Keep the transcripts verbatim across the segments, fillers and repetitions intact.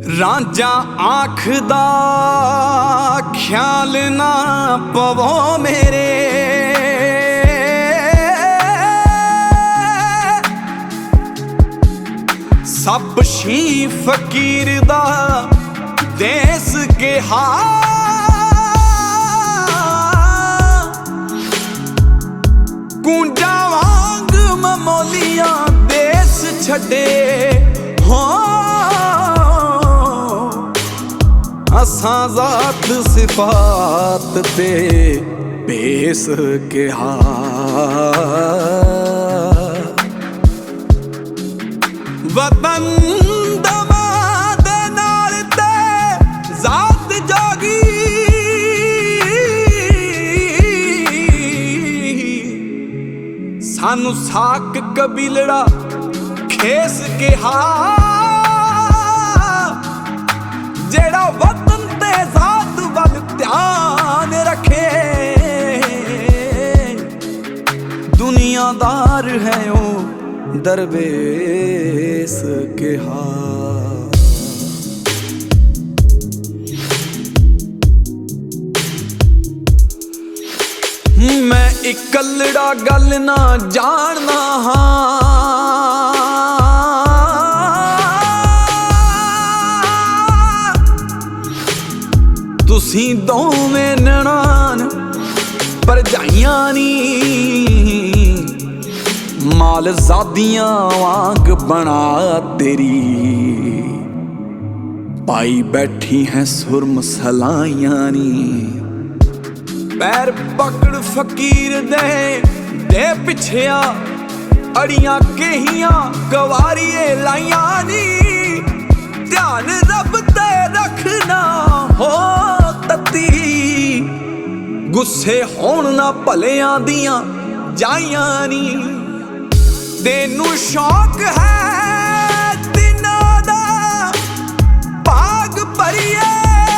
रांझा आखदा ख्याल ना पवो मेरे, सब शी फकीर दा देस के हा कूंजा वांग ममोलियां देस छड़े हो असां ज़ात सिफात ते बेस के हा वतन दमा दे नाल ते ज़ात जागी सानू साक कबीलड़ा खेस के हा जेड़ा वतन ते ज़ात वल ध्यान रखे दुनियादार है ओ दरवेश के हा। मैं इकल्लड़ा गल ना जानना हाँ तुसी दोवें ननान भरजाइयां नी माल ज़ादियां वांग बना तेरी पाई बैठी हैं सुरम सलाइयां नी पैर पकड़ फकीर दे दे पिछया अड़ियां केहियां गवारिए लाइयां नी ध्यान रब ते रखना हो तती गुस्से होण ना भलेयां दियां जाइयां नी तेनू शौक है दिनां दा भाग भरिए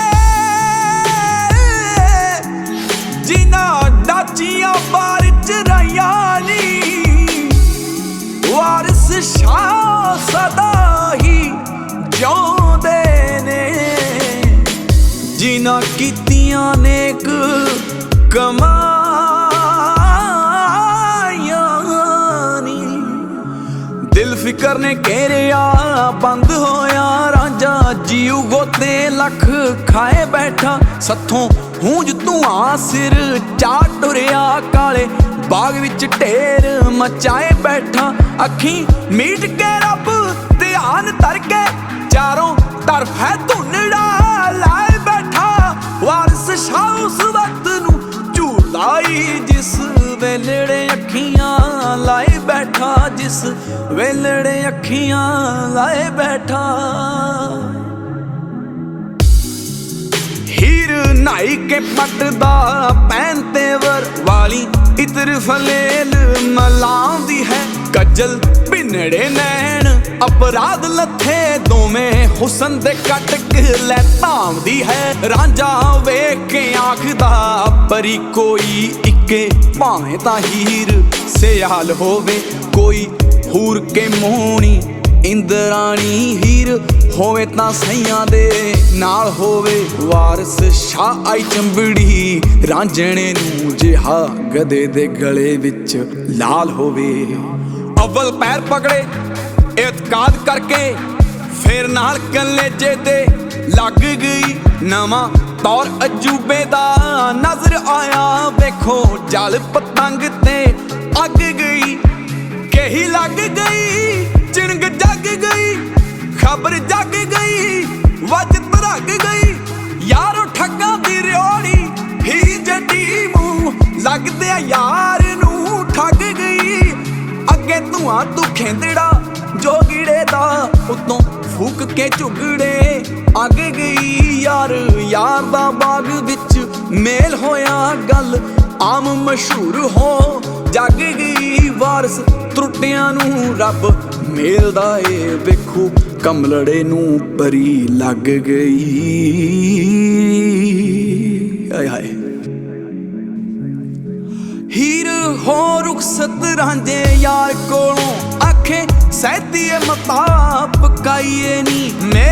जिन्हां डाचियां बार चराइयां नी वारिस शाह सदा ही जिउंदे ने जिन्हां कीतियां नेक कमा दिल फिकर ने घेरिया बंद होया रांझा जीव गोते लख खाए बैठा सथों हूंज धुआं सिर चा टुरिया काले बाग विच ढेर मचाए बैठा अखी मीट के रब ध्यान तरके चारों तरफ है धुनड़ा लाए बैठा वारिस शाह उस वक्त नू झूलाई जिस वेलड़े अखियां लाए बैठा जिस वेलड़े अखियां लाए बैठा हीर नाई के पटदा पैन तेवर वाली इतर फलेल मलांदी है कजल भिनड़े नैन अपराध लथे दोवें हुसन दे कटक लै धामदी है रांझा वेख के आखदा परी कोई इक्के भावें तां हीर सियाल होवे कोई हूर के मोहनी इंद्राणी हीर होवे तां सैयां दे नाल होवे वारिस शाह आई चंबड़ी रांझणे नूं जिहा गधे दे गले विच लाल होवे अव्वल पैर पकड़े एतकाद करके फिर नाल कलेजे दे लग गई नवां तौर अजूबे दा नजर आया वेखो जल पतंग ते अग गई कही लग गई चिणग जग गई खबर जग गई वज तरग गई यारो ठग्गां दी रियोड़ी ही जड़ी मूंह लगदे यार नूं ठग गई अगे धुआं तू खेंदड़ा जोगिड़े दा उतों फूक के झुगड़े अग गई यार यार दा बाग विच मेल होया गल आम मशहूर हो जग गई वारिस त्रुटियां नूं रब मेलदा ए वेखो कमलड़े नूं परी लग गई आय हाय हीर हो रुखसत रांझे यार कोलों आखे सहती मता पकाइए नी मेरे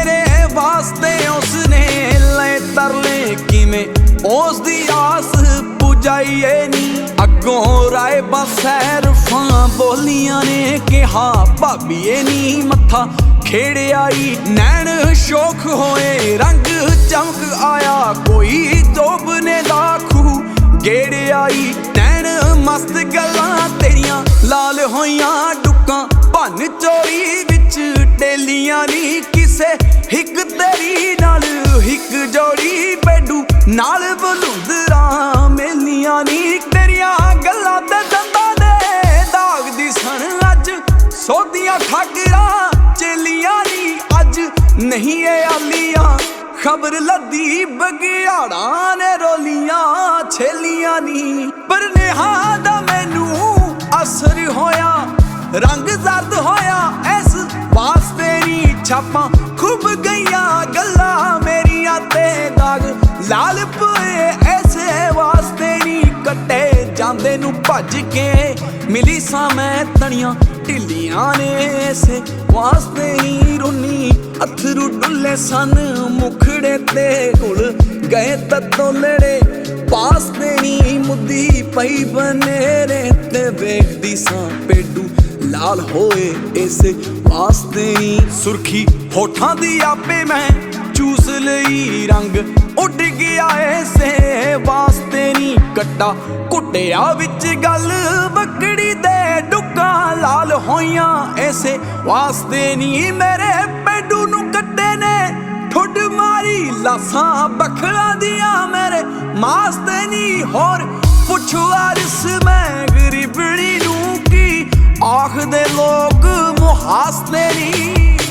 वास्ते उसने ले तरले किवें उस दी आस पुजाइए नी। अगों राय बसैरफां बोलियां ने कहा भाबीए नी मत्था खेड़े आई। नैन शोख होए रंग चमक आया कोई जोबने लाखू गेड़े आई। नैन मस्त गल्लां तेरियां लाल होइयां डुक्कां भन चोरी विच डेलियां नी। किसे हिक तेरी नाल हिक जोड़ी बैडू नाल बलूंदरां मेलियां नी। तेरियां गल्लां ते दंदां दे दाग दी सन अज सोदियां ठाकरां चेलियां नी। अज नहीं ए आलियां खबर लद्दी बगियाड़ा ने रोलियां छेलियां नी। पर नेहा दा मैनू असर होया रंग जर्द होया इस वास्ते नी। छापां खूब गईयां गल्लां मेरियां ते दाग लाल पोए ऐसे वास्ते नी। कट्टे जांदे नू भज के मिली सा मैं तनियां ढिलियां ने ऐसे वास्ते ही रोनी। अथरू डुले सन मुखड़े ते घुल गए ततोलड़े वास्ते नी। मुद्दी पई बनेरे ते वेखदी सा पेडू लाल होए इसे वास्ते नी। सुरखी होठां दी आपे मैं चूस लई रंग उड़ गया ऐसे वास्ते नी। कट्टा कुटिया विच गल बकड़ी दे डुक्कां लाल होइयां ऐसे वास्ते नी। मेरे पेडू नू कट्टे ने ठुड मारी लासां बखड़ा दियां मेरे मास्ते नी। होर पुछो अरस मैं गरीबड़ी नू की आखदे लोग मुहासते नी।